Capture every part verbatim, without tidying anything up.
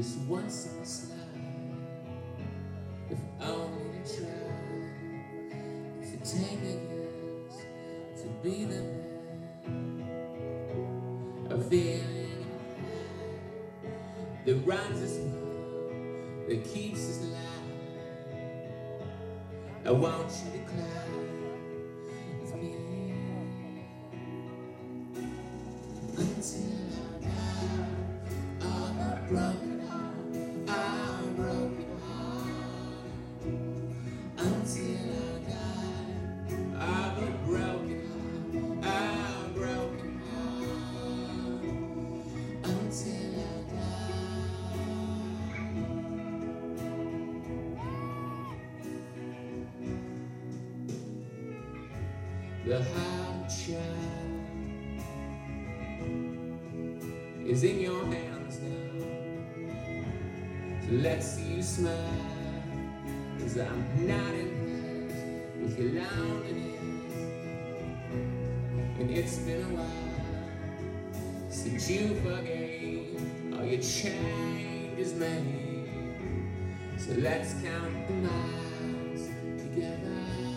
This once in this life, if only to try, if it take a guess to be the man, a feeling that runs us well, that keeps us alive. I want you to climb with me until I die. I'm a broken heart, I'm a broken heart. Until I die, I'm a broken heart, I'm a broken heart. Until I die. The heart child is in your hands now, so let's see you smile, 'cause I'm not impressed with your loneliness. And it's been a while since you forgave all your changes made, so let's count the miles together.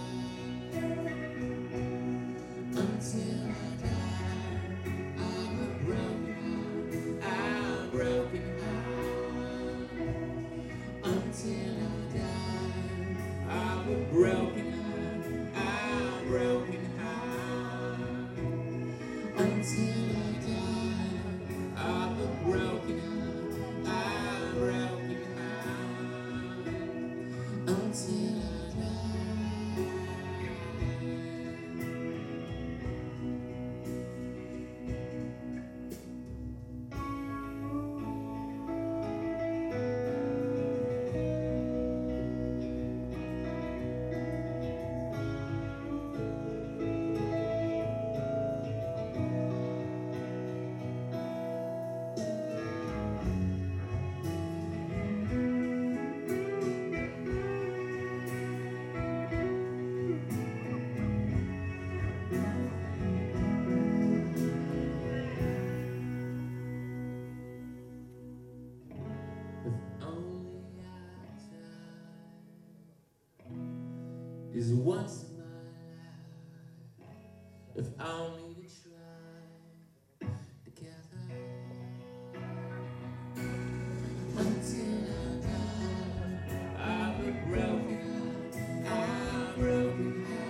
Until I die, I'm a broken heart, I'm a broken heart. Until I die, I'm a broken heart, I'm a broken heart. Until I die, I'm a broken heart, I'm a broken heart. Until I is once in my life, if only to try together. Until I die, I'm a broken heart, I'm a broken heart.